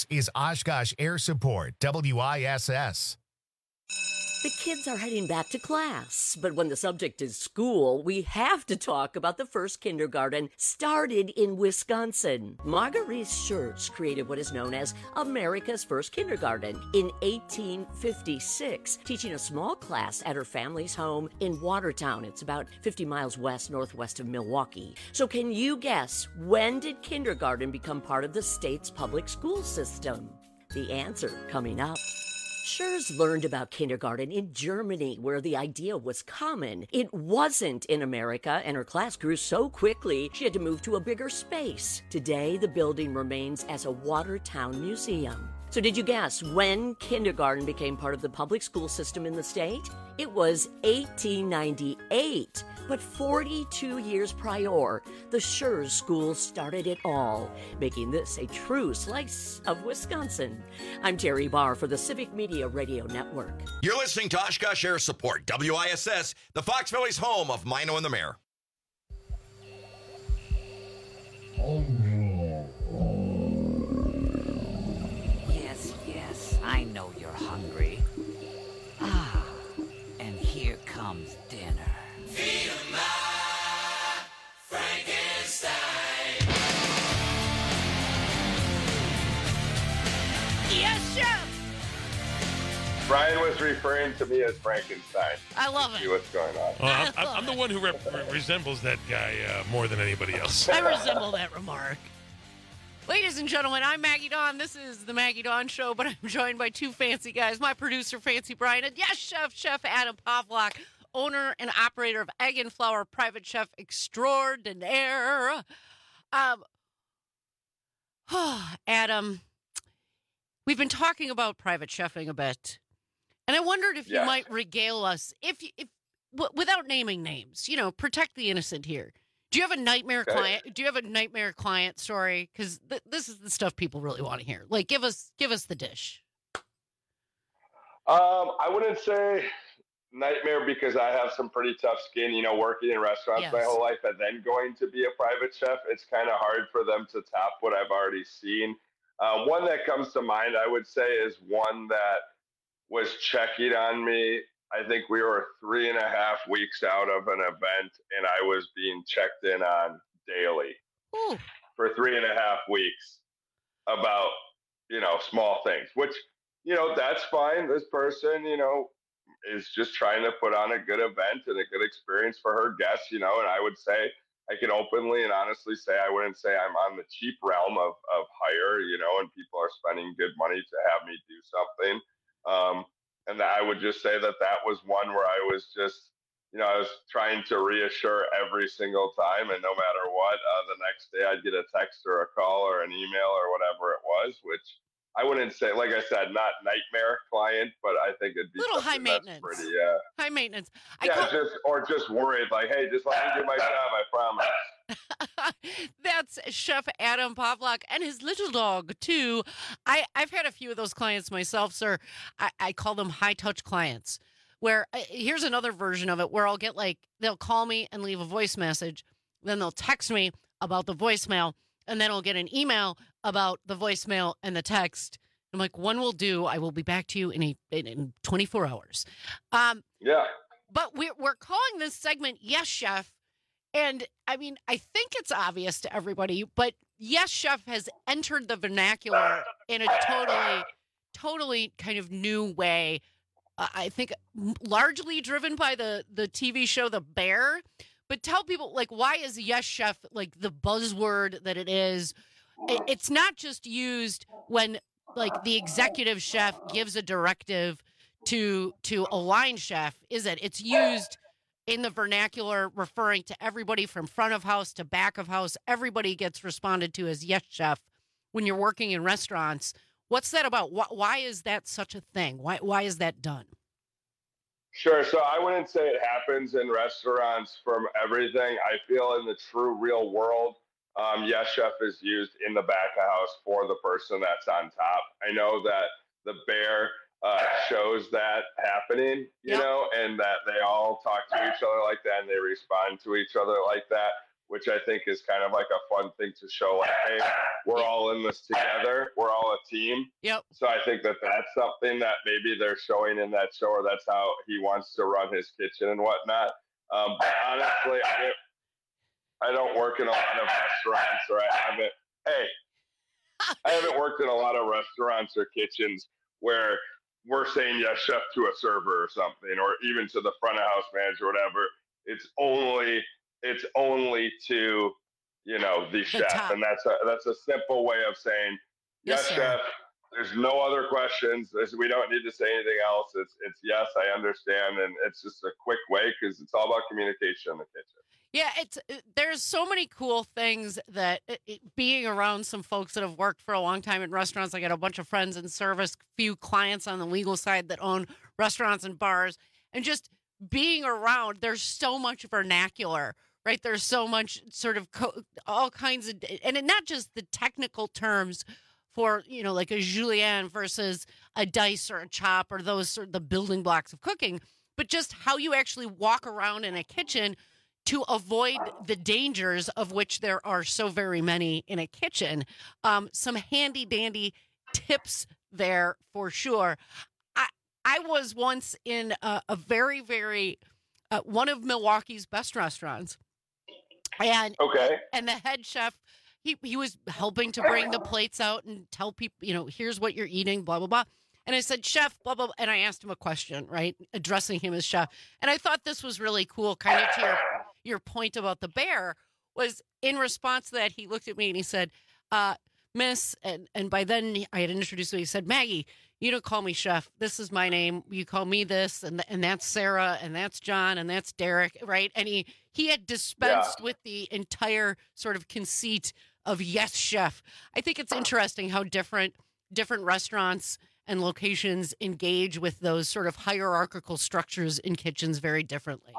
This is Oshkosh Air Support, WISS. The kids are heading back to class, but when the subject is school, we have to talk about the first kindergarten started in Wisconsin. Marguerite Schurz created what is known as America's first kindergarten in 1856, teaching a small class at her family's home in Watertown. It's about 50 miles northwest of Milwaukee. So can you guess, when did kindergarten become part of the state's public school system? The answer coming up. Schurz learned about kindergarten in Germany, where the idea was common. It wasn't in America, and her class grew so quickly she had to move to a bigger space. Today, the building remains as a Watertown museum. So did you guess when kindergarten became part of the public school system in the state? It was 1898. But 42 years prior, the Schurz School started it all, making this a true slice of Wisconsin. I'm Terry Barr for the Civic Media Radio Network. You're listening to Oshkosh Air Support, WISS, the Fox Valley's home of Mino and the Mayor. Yes, I know you're hungry. Ah, and here comes dinner. Feed 'em my Frankenstein. Yes, Chef. Brian was referring to me as Frankenstein. I love it. See what's going on. Well, I'm the one who resembles that guy more than anybody else. I resemble that remark. Ladies and gentlemen, I'm Maggie Dawn. This is the Maggie Dawn Show, but I'm joined by two fancy guys. My producer, Fancy Brian, and yes, Chef Adam Pavlak, owner and operator of Egg and Flour Private Chef Extraordinaire. Adam, we've been talking about private chefing a bit, and I wondered if you might regale us, if without naming names, protect the innocent here. Do you have a nightmare client? Do you have a nightmare client story? Because this is the stuff people really want to hear. Like, give us the dish. I wouldn't say nightmare because I have some pretty tough skin, working in restaurants my whole life and then going to be a private chef. It's kind of hard for them to top what I've already seen. One that comes to mind, I would say, is one that was checking on me. I think we were 3.5 weeks out of an event and I was being checked in on daily for 3.5 weeks about, small things, which, that's fine. This person, is just trying to put on a good event and a good experience for her guests, and I would say, I can openly and honestly say, I wouldn't say I'm on the cheap realm of hire, and people are spending good money to have me do something. And I would just say that was one where I was just, I was trying to reassure every single time. And no matter what, the next day I'd get a text or a call or an email or whatever it was, which I wouldn't say, like I said, not nightmare client, but I think it'd be a little high maintenance. Pretty, high maintenance. Just worried, like, hey, just let me do my job, I promise. That's Chef Adam Pavlak and his little dog, too. I've had a few of those clients myself, sir. I call them high-touch clients, where here's another version of it where I'll get, they'll call me and leave a voice message. Then they'll text me about the voicemail, and then I'll get an email about the voicemail and the text. I'm like, one will do. I will be back to you in 24 hours. But we're calling this segment Yes, Chef. And, I think it's obvious to everybody, but Yes, Chef has entered the vernacular in a totally kind of new way. I think largely driven by the TV show The Bear. But tell people, why is Yes, Chef, the buzzword that it is? It's not just used when, the executive chef gives a directive to a line chef, is it? It's used in the vernacular, referring to everybody from front of house to back of house. Everybody gets responded to as Yes, Chef when you're working in restaurants. What's that about? Why is that such a thing? Why is that done? Sure. So I wouldn't say it happens in restaurants from everything. I feel in the true real world, Yes, Chef is used in the back of house for the person that's on top. I know that The Bear shows that happening, and that they all talk to each other like that and they respond to each other like that. which I think is kind of like a fun thing to show, like, hey, we're all in this together. We're all a team. Yep. So I think that that's something that maybe they're showing in that show, or that's how he wants to run his kitchen and whatnot. But honestly, I don't work in a lot of restaurants, or I haven't worked in a lot of restaurants or kitchens where we're saying yes, chef, to a server or something, or even to the front of house manager or whatever. It's only to, the chef. top. And that's a simple way of saying, yes, chef. There's no other questions. We don't need to say anything else. It's yes, I understand. And it's just a quick way, because it's all about communication in the kitchen. Yeah, there's so many cool things that being around some folks that have worked for a long time in restaurants. I got a bunch of friends in service, few clients on the legal side that own restaurants and bars, and just being around, there's so much vernacular, right? There's so much sort of all kinds of, and not just the technical terms for, like a julienne versus a dice or a chop, or those sort of the building blocks of cooking, but just how you actually walk around in a kitchen to avoid the dangers, of which there are so very many in a kitchen. Some handy dandy tips there for sure. I was once in a very, very, one of Milwaukee's best restaurants. And the head chef, he was helping to bring the plates out and tell people, here's what you're eating, blah, blah, blah. And I said, chef, blah, blah, blah. And I asked him a question, right? Addressing him as chef. And I thought this was really cool, kind of to your point about the bear, was in response to that, he looked at me and he said, Miss, and by then I had introduced him, he said, Maggie, you don't call me chef. This is my name. You call me this, and that's Sarah, and that's John, and that's Derek, right? And he had dispensed with the entire sort of conceit of yes, chef. I think it's interesting how different restaurants and locations engage with those sort of hierarchical structures in kitchens very differently.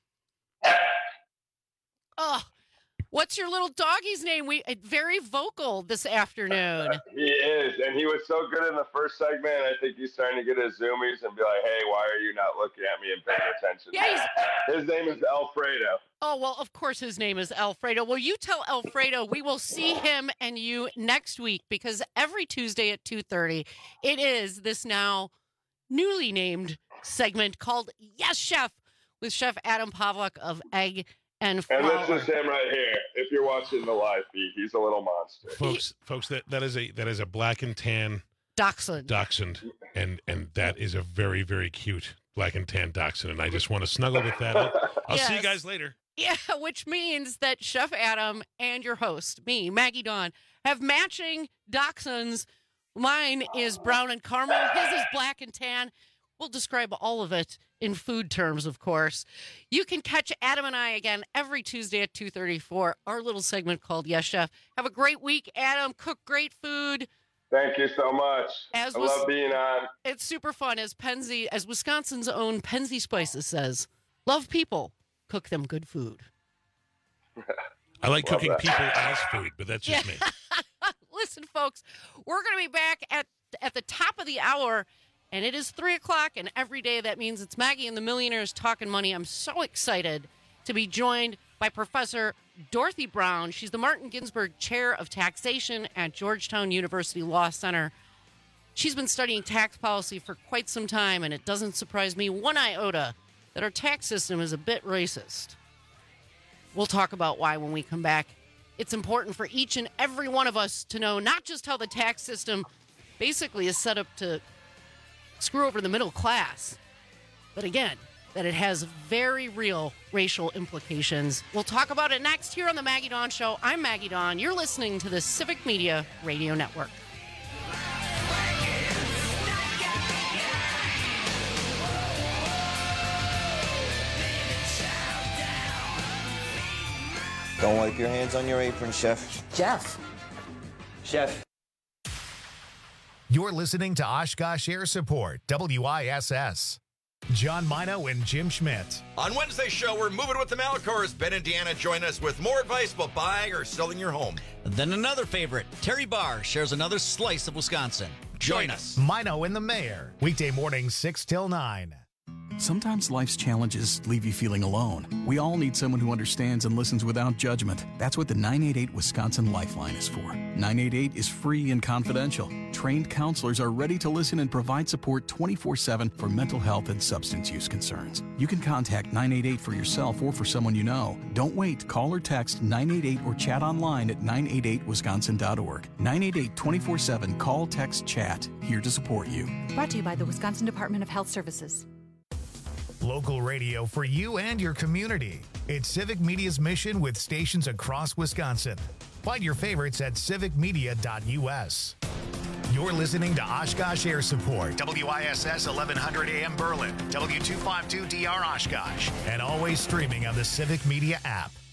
Oh, what's your little doggy's name? Very vocal this afternoon. He is, and he was so good in the first segment. I think he's starting to get his zoomies and be like, hey, why are you not looking at me and paying attention? Yeah, his name is Alfredo. Oh, well, of course his name is Alfredo. Well, you tell Alfredo we will see him and you next week, because every Tuesday at 2:30, it is this now newly named segment called Yes, Chef, with Chef Adam Pavlik of Egg and Flour. And this is him right here. If you're watching the live feed, he's a little monster. Folks, that is a black and tan dachshund, and that is a very, very cute black and tan dachshund, and I just want to snuggle with that. I'll see you guys later. Yeah, which means that Chef Adam and your host, me, Maggie Dawn, have matching dachshunds. Mine is brown and caramel. His is black and tan. We'll describe all of it in food terms, of course. You can catch Adam and I again every Tuesday at 2:30 for our little segment called Yes, Chef. Have a great week, Adam. Cook great food. Thank you so much. I love being on. It's super fun. As Wisconsin's own Penzi Spices says, love people, cook them good food. I like cooking people as food, but that's just me. Listen, folks, we're going to be back at the top of the hour. And it is 3:00, and every day that means it's Maggie and the Millionaires Talking Money. I'm so excited to be joined by Professor Dorothy Brown. She's the Martin Ginsburg Chair of Taxation at Georgetown University Law Center. She's been studying tax policy for quite some time, and it doesn't surprise me one iota that our tax system is a bit racist. We'll talk about why when we come back. It's important for each and every one of us to know not just how the tax system basically is set up to screw over the middle class, but again, that it has very real racial implications. We'll talk about it next here on the Maggie Dawn Show. I'm Maggie Dawn. You're listening to the Civic Media Radio Network. Don't wipe your hands on your apron, Chef. Chef. You're listening to Oshkosh Air Support, WISS. John Mino and Jim Schmidt. On Wednesday's show, we're moving with the Malcors. Ben and Deanna join us with more advice about buying or selling your home. Then another favorite, Terry Barr, shares another slice of Wisconsin. Join us. Mino and the Mayor, weekday mornings 6 till 9. Sometimes life's challenges leave you feeling alone. We all need someone who understands and listens without judgment. That's what the 988 Wisconsin Lifeline is for. 988 is free and confidential. Trained counselors are ready to listen and provide support 24/7 for mental health and substance use concerns. You can contact 988 for yourself or for someone you know. Don't wait. Call or text 988 or chat online at 988wisconsin.org. 988 24/7. Call, text, chat. Here to support you. Brought to you by the Wisconsin Department of Health Services. Local radio for you and your community. It's Civic Media's mission with stations across Wisconsin. Find your favorites at civicmedia.us. You're listening to Oshkosh Air Support, WISS 1100 AM Berlin, W252DR Oshkosh, and always streaming on the Civic Media app.